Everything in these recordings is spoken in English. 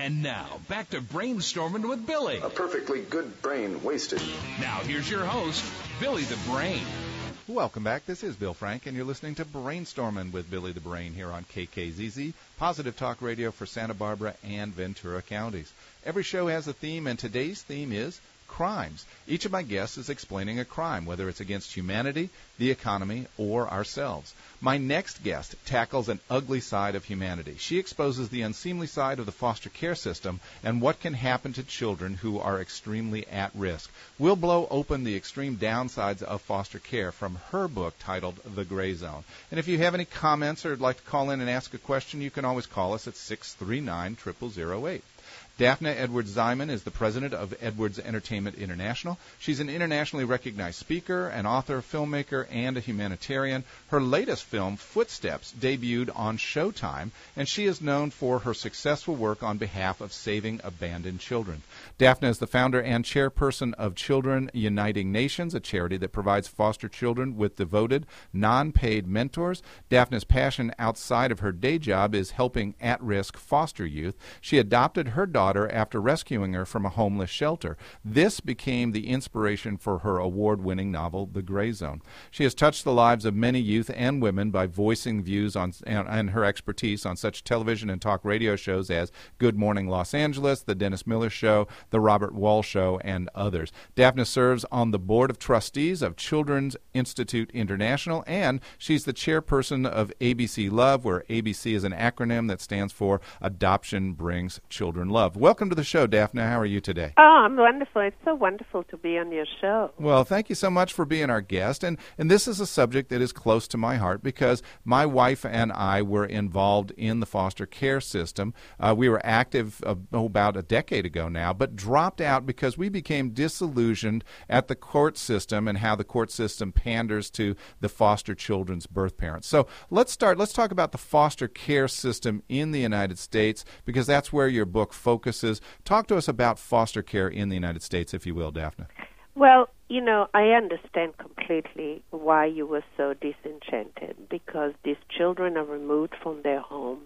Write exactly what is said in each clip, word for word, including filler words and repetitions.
And now, back to Brainstorming with Billy. A perfectly good brain wasted. Now, here's your host, Billy the Brain. Welcome back. This is Bill Frank, and you're listening to Brainstorming with Billy the Brain here on K K Z Z, Positive Talk Radio for Santa Barbara and Ventura counties. Every show has a theme, and today's theme is crimes. Each of my guests is explaining a crime, whether it's against humanity, the economy, or ourselves. My next guest tackles an ugly side of humanity. She exposes the unseemly side of the foster care system and what can happen to children who are extremely at risk. We'll blow open the extreme downsides of foster care from her book titled The Gray Zone. And if you have any comments or would like to call in and ask a question, you can always call us at six three nine, zero zero zero eight. Daphne Edwards-Ziman is the president of Edwards Entertainment International. She's an internationally recognized speaker, an author, filmmaker, and a humanitarian. Her latest film, Footsteps, debuted on Showtime, and she is known for her successful work on behalf of saving abandoned children. Daphne is the founder and chairperson of Children Uniting Nations, a charity that provides foster children with devoted, non-paid mentors. Daphne's passion outside of her day job is helping at-risk foster youth. She adopted her daughter after rescuing her from a homeless shelter. This became the inspiration for her award-winning novel, The Gray Zone. She has touched the lives of many youth and women by voicing views on and, and her expertise on such television and talk radio shows as Good Morning Los Angeles, The Dennis Miller Show, The Robert Wall Show, and others. Daphne serves on the board of trustees of Children's Institute International, and she's the chairperson of A B C Love, where A B C is an acronym that stands for Adoption Brings Children Love. Welcome to the show, Daphne. How are you today? Oh, I'm wonderful. It's so wonderful to be on your show. Well, thank you so much for being our guest. And, and this is a subject that is close to my heart because my wife and I were involved in the foster care system. Uh, we were active uh, oh, about a decade ago now, but dropped out because we became disillusioned at the court system and how the court system panders to the foster children's birth parents. So let's start. Let's talk about the foster care system in the United States because that's where your book focuses. Talk to us about foster care in the United States, if you will, Daphne. Well, you know, I understand completely why you were so disenchanted, because these children are removed from their home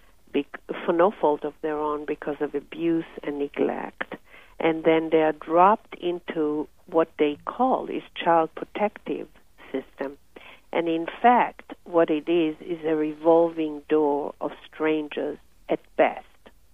for no fault of their own because of abuse and neglect. And then they are dropped into what they call is child protective system. And in fact, what it is is a revolving door of strangers at best,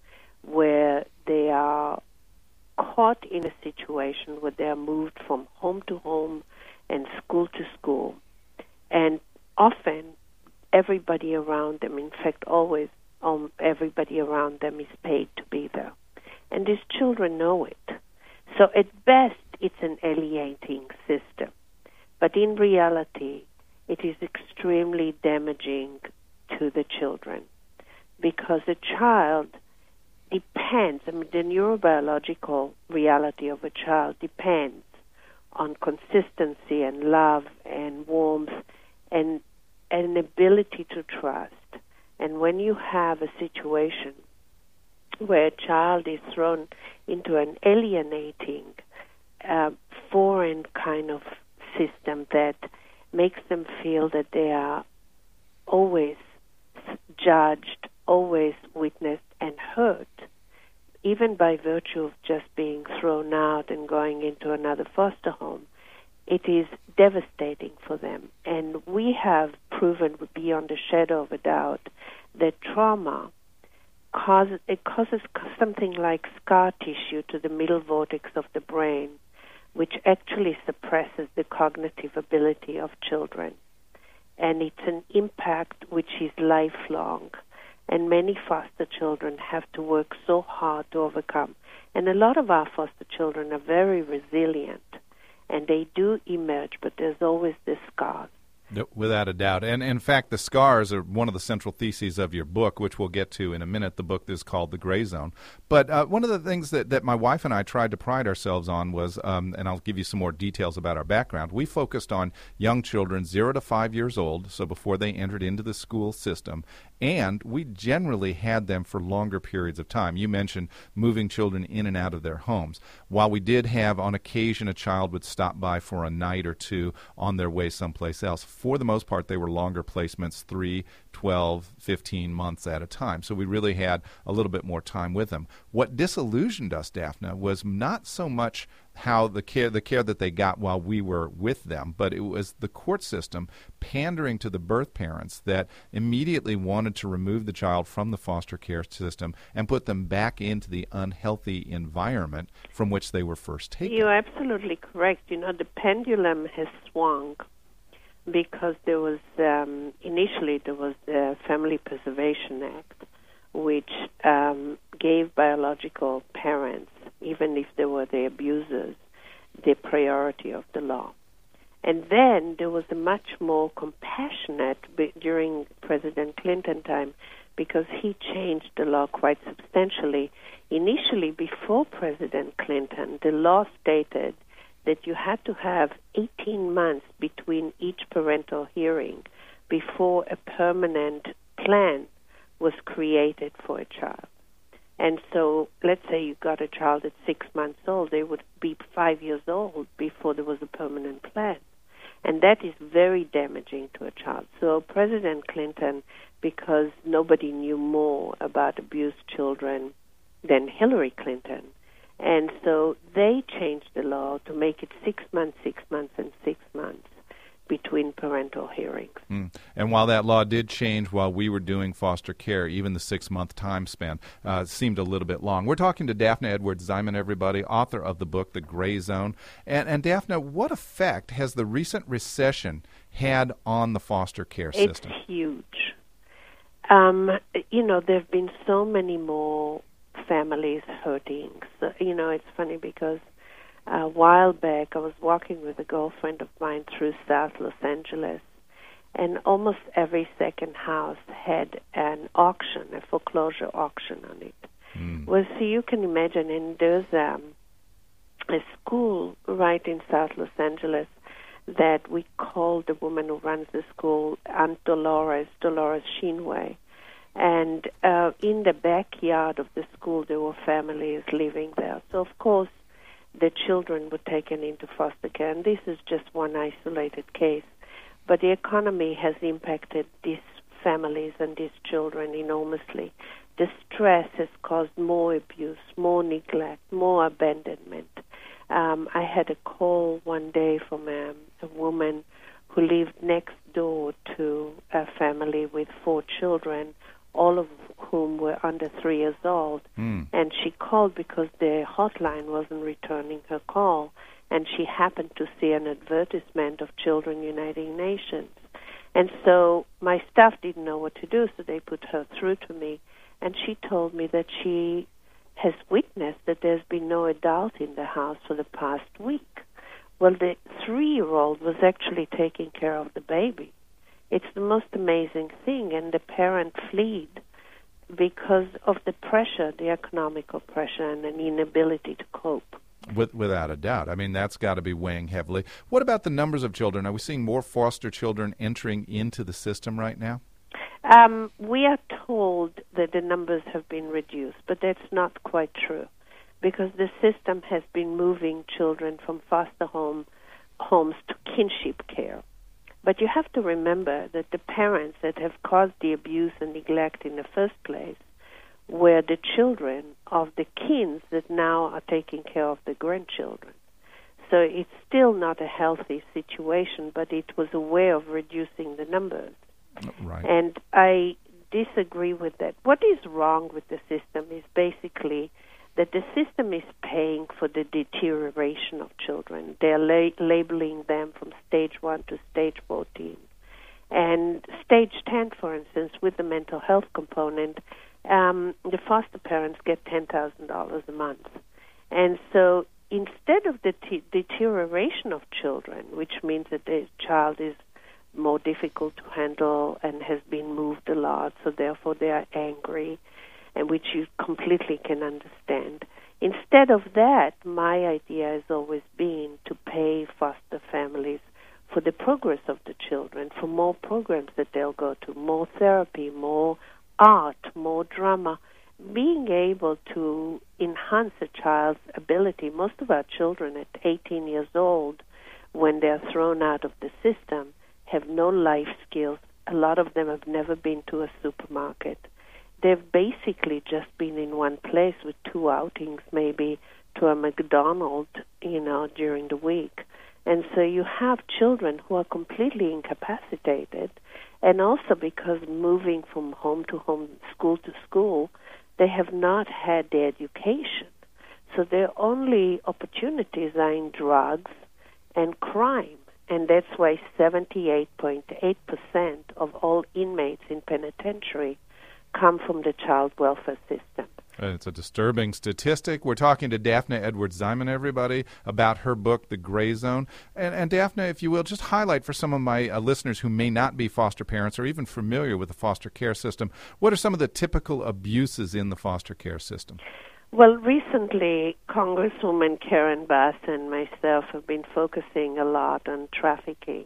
where they are caught in a situation where they are moved from home to home and school to school. And often everybody around them, in fact always um, everybody around them is paid to be there. And these children know it. So at best it's an alienating system. But in reality it is extremely damaging to the children, because a child depends, I mean, the neurobiological reality of a child depends on consistency and love and warmth and an ability to trust. And when you have a situation where a child is thrown into an alienating, uh, foreign kind of system that makes them feel that they are always judged, always witnessed and hurt, even by virtue of just being thrown out and going into another foster home, it is devastating for them. And we have proven beyond a shadow of a doubt that trauma causes, it causes something like scar tissue to the middle vortex of the brain, which actually suppresses the cognitive ability of children. And it's an impact which is lifelong. And many foster children have to work so hard to overcome. And a lot of our foster children are very resilient, and they do emerge, but there's always this scars. Without a doubt. And in fact, the scars are one of the central theses of your book, which we'll get to in a minute. The book is called The Gray Zone. But uh, one of the things that, that my wife and I tried to pride ourselves on was, um, and I'll give you some more details about our background, we focused on young children zero to five years old, so before they entered into the school system, And we generally had them for longer periods of time. You mentioned moving children in and out of their homes. While we did have, on occasion, a child would stop by for a night or two on their way someplace else, for the most part, they were longer placements, three, twelve, fifteen months at a time. So we really had a little bit more time with them. What disillusioned us, Daphne, was not so much how the care the care that they got while we were with them, but it was the court system pandering to the birth parents that immediately wanted to remove the child from the foster care system and put them back into the unhealthy environment from which they were first taken. You're absolutely correct. You know, the pendulum has swung because there was, um, initially there was the Family Preservation Act, which um, gave biological parents, even if they were the abusers, the priority of the law. And then there was a much more compassionate b- during President Clinton time, because he changed the law quite substantially. Initially, before President Clinton, the law stated that you had to have eighteen months between each parental hearing before a permanent plan was created for a child. And so, let's say you got a child at six months old, they would be five years old before there was a permanent plan. And that is very damaging to a child. So President Clinton, because nobody knew more about abused children than Hillary Clinton, and so they changed the law to make it six months, six months, and six months between parental hearings. Mm. And while that law did change while we were doing foster care, even the six-month time span uh, seemed a little bit long. We're talking to Daphne Edwards-Ziman, everybody, author of the book, The Gray Zone. And, and Daphne, what effect has the recent recession had on the foster care system? It's huge. Um, you know, there have been so many more families hurting. So, you know, it's funny because a while back, I was walking with a girlfriend of mine through South Los Angeles, and almost every second house had an auction, a foreclosure auction on it. Mm. Well, so you can imagine, and there's um, a school right in South Los Angeles that we call the woman who runs the school Aunt Dolores, Dolores Sheenway. And uh, in the backyard of the school, there were families living there. So, of course, the children were taken into foster care, and this is just one isolated case. But the economy has impacted these families and these children enormously. The stress has caused more abuse, more neglect, more abandonment. Um, I had a call one day from a, a woman who lived next door to a family with four children, all of whom were under three years old. Mm. And she called because the hotline wasn't returning her call, and she happened to see an advertisement of Children Uniting Nations. And so my staff didn't know what to do, so they put her through to me, and she told me that she has witnessed that there's been no adult in the house for the past week. Well, the three-year-old was actually taking care of the baby. It's the most amazing thing, and the parent fled because of the pressure, the economical pressure, and an inability to cope. With, without a doubt. I mean, that's got to be weighing heavily. What about the numbers of children? Are we seeing more foster children entering into the system right now? Um, we are told that the numbers have been reduced, but that's not quite true, because the system has been moving children from foster home homes to kinship care. But you have to remember that the parents that have caused the abuse and neglect in the first place were the children of the kins that now are taking care of the grandchildren. So it's still not a healthy situation, but it was a way of reducing the numbers. Right. And I disagree with that. What is wrong with the system is basically that the system is paying for the deterioration of children. They're la- labeling them from stage one to stage fourteen. And stage ten, for instance, with the mental health component, um, the foster parents get ten thousand dollars a month. And so instead of the t- deterioration of children, which means that the child is more difficult to handle and has been moved a lot, so therefore they are angry, and which you completely can understand. Instead of that, my idea has always been to pay foster families for the progress of the children, for more programs that they'll go to, more therapy, more art, more drama, being able to enhance a child's ability. Most of our children at eighteen years old, when they're thrown out of the system, have no life skills. A lot of them have never been to a supermarket. They've basically just been in one place with two outings, maybe to a McDonald's, you know, during the week. And so you have children who are completely incapacitated, and also because moving from home to home, school to school, they have not had the education. So their only opportunities are in drugs and crime. And that's why seventy-eight point eight percent of all inmates in penitentiary come from the child welfare system. It's a disturbing statistic. We're talking to Daphne Edwards-Ziman, everybody, about her book, The Gray Zone. And, and Daphne, if you will, just highlight for some of my uh, listeners who may not be foster parents or even familiar with the foster care system, what are some of the typical abuses in the foster care system? Well, recently, Congresswoman Karen Bass and myself have been focusing a lot on trafficking.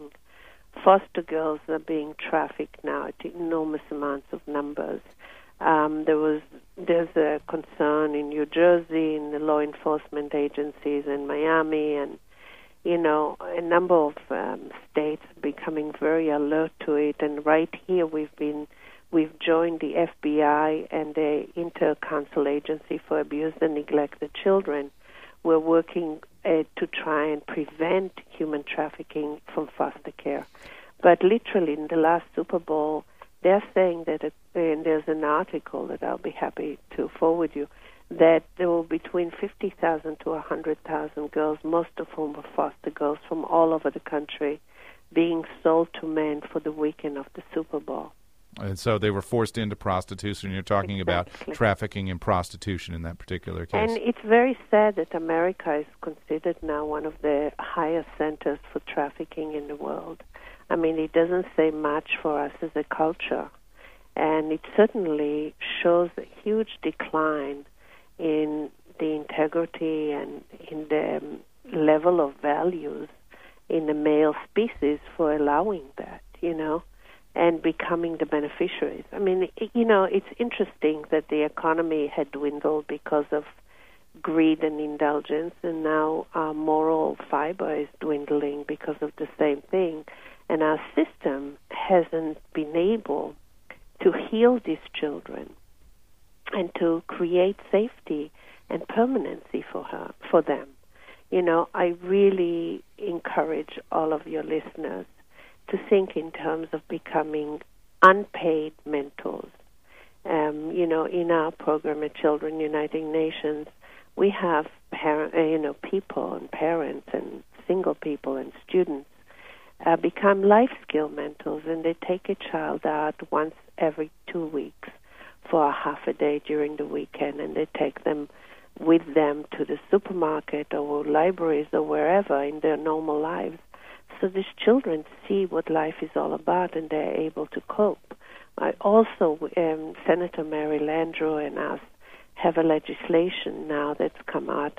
Foster girls are being trafficked now at enormous amounts of numbers. Um, there was there's a concern in New Jersey, in the law enforcement agencies in Miami, and you know a number of um, states are becoming very alert to it. And right here, we've been we've joined the F B I and the Inter-Council Agency for Abused and Neglected Children. We're working uh, to try and prevent human trafficking from foster care. But literally, in the last Super Bowl, they're saying that, it, and there's an article that I'll be happy to forward you, that there will be between fifty thousand to one hundred thousand girls, most of whom are foster girls from all over the country, being sold to men for the weekend of the Super Bowl. And so they were forced into prostitution. You're talking Exactly. about trafficking and prostitution in that particular case. And it's very sad that America is considered now one of the highest centers for trafficking in the world. I mean, it doesn't say much for us as a culture. And it certainly shows a huge decline in the integrity and in the um, level of values in the male species for allowing that, you know, and becoming the beneficiaries. I mean, it, you know, it's interesting that the economy had dwindled because of greed and indulgence, and now our moral fiber is dwindling because of the same thing. And our system hasn't been able to heal these children and to create safety and permanency for her, for them. You know, I really encourage all of your listeners to think in terms of becoming unpaid mentors. Um, you know, in our program at Children Uniting Nations, we have parent, uh, you know, people and parents and single people and students uh, become life skill mentors, and they take a child out once every two weeks for a half a day during the weekend, and they take them with them to the supermarket or libraries or wherever in their normal lives. So these children see what life is all about, and they're able to cope. I also, um, Senator Mary Landrieu and us have a legislation now that's come out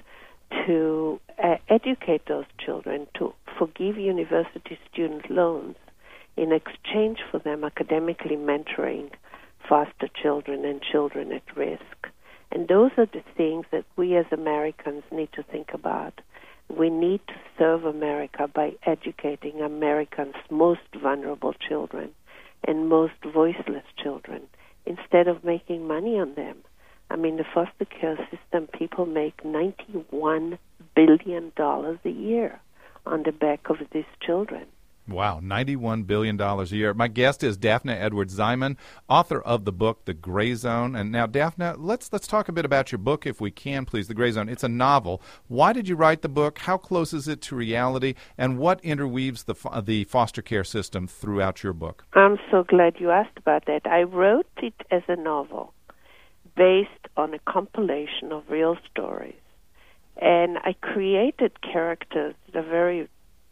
to uh, educate those children, to forgive university student loans in exchange for them academically mentoring foster children and children at risk. And those are the things that we as Americans need to think about. We need to serve America by educating Americans' most vulnerable children and most voiceless children instead of making money on them. I mean, the foster care system, people make ninety-one billion dollars a year on the back of these children. Wow, ninety-one billion dollars a year. My guest is Daphne Edwards-Ziman, author of the book, The Gray Zone. And now, Daphne, let's let's talk a bit about your book, if we can, please, The Gray Zone. It's a novel. Why did you write the book? How close is it to reality? And what interweaves the fo- the foster care system throughout your book? I'm so glad you asked about that. I wrote it as a novel based on a compilation of real stories. And I created characters that are very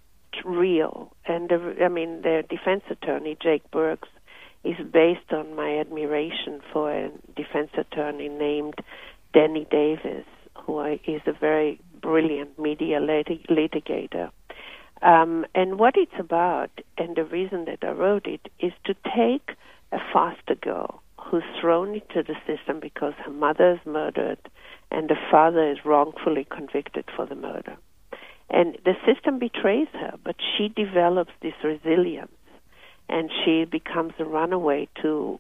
real. And, the, I mean, the defense attorney, Jake Burks, is based on my admiration for a defense attorney named Danny Davis, who is a very brilliant media lit- litigator. Um, and what it's about, and the reason that I wrote it, is to take a foster girl who's thrown into the system because her mother is murdered and the father is wrongfully convicted for the murder. And the system betrays her, but she develops this resilience, and she becomes a runaway to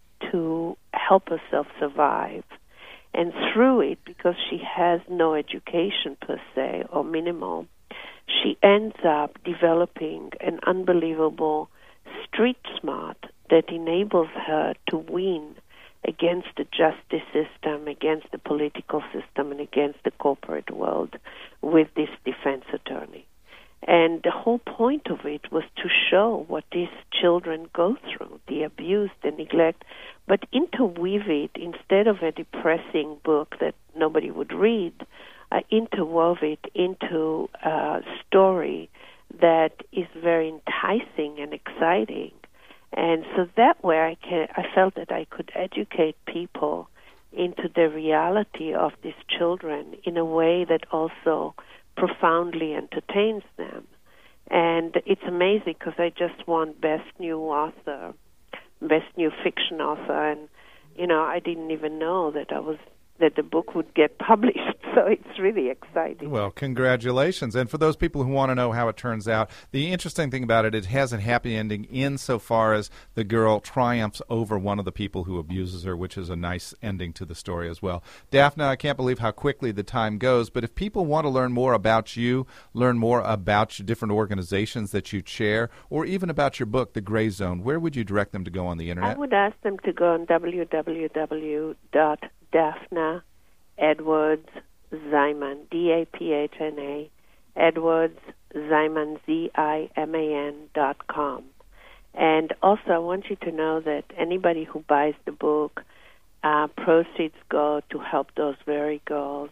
to help herself survive. And through it, because she has no education per se, or minimal, she ends up developing an unbelievable street smart that enables her to win against the justice system, against the political system, and against the corporate world with this defense attorney. And the whole point of it was to show what these children go through, the abuse, the neglect, but interweave it, instead of a depressing book that nobody would read, I interwove it into a story that is very enticing and exciting. And so that way I, can, I felt that I could educate people into the reality of these children in a way that also profoundly entertains them. And it's amazing because I just won Best New Author, Best New Fiction Author, and, you know, I didn't even know that I was that the book would get published, so it's really exciting. Well, congratulations. And for those people who want to know how it turns out, the interesting thing about it, it has a happy ending insofar as the girl triumphs over one of the people who abuses her, which is a nice ending to the story as well. Daphna, I can't believe how quickly the time goes, but if people want to learn more about you, learn more about your different organizations that you chair, or even about your book, The Gray Zone, where would you direct them to go on the Internet? I would ask them to go on w w w dot Daphna Edwards Ziman, D A P H N A, Edwards Ziman, Z I M A N dot com. And also, I want you to know that anybody who buys the book, uh, proceeds go to help those very girls.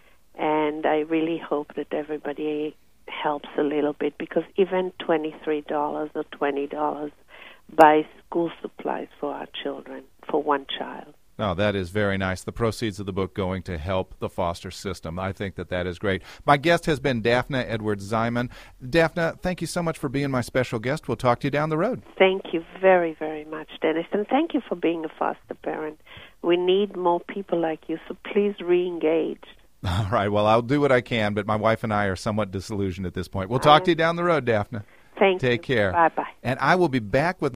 And I really hope that everybody helps a little bit, because even twenty-three dollars or twenty dollars buys school supplies for our children, for one child. Oh, that is very nice. The proceeds of the book going to help the foster system. I think that that is great. My guest has been Daphna Edwards Ziman. Daphna, thank you so much for being my special guest. We'll talk to you down the road. Thank you very, very much, Dennis. And thank you for being a foster parent. We need more people like you, so please re-engage. All right. Well, I'll do what I can, but my wife and I are somewhat disillusioned at this point. We'll talk to you down the road, Daphna. Thank you. Take care. Bye-bye. And I will be back with